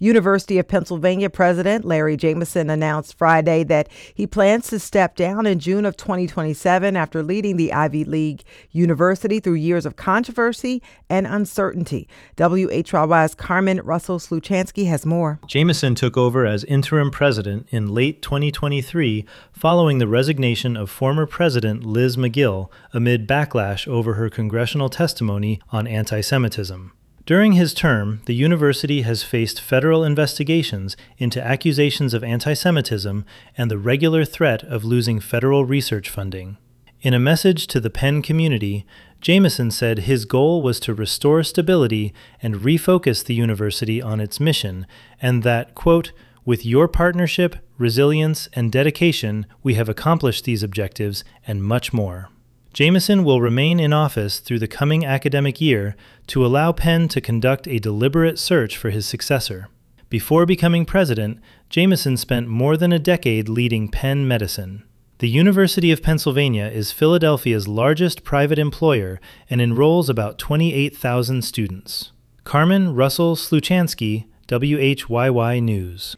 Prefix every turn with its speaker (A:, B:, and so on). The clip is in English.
A: University of Pennsylvania President Larry Jameson announced Friday that he plans to step down in June of 2027 after leading the Ivy League university through years of controversy and uncertainty. WHYY's Carmen Russell-Sluchansky has more.
B: Jameson took over as interim president in late 2023 following the resignation of former President Liz Magill amid backlash over her congressional testimony on anti-Semitism. During his term, the university has faced federal investigations into accusations of anti-Semitism and the regular threat of losing federal research funding. In a message to the Penn community, Jameson said his goal was to restore stability and refocus the university on its mission, and that, quote, "With your partnership, resilience, and dedication, we have accomplished these objectives and much more." Jameson will remain in office through the coming academic year to allow Penn to conduct a deliberate search for his successor. Before becoming president, Jameson spent more than a decade leading Penn Medicine. The University of Pennsylvania is Philadelphia's largest private employer and enrolls about 28,000 students. Carmen Russell-Sluchansky, WHYY News.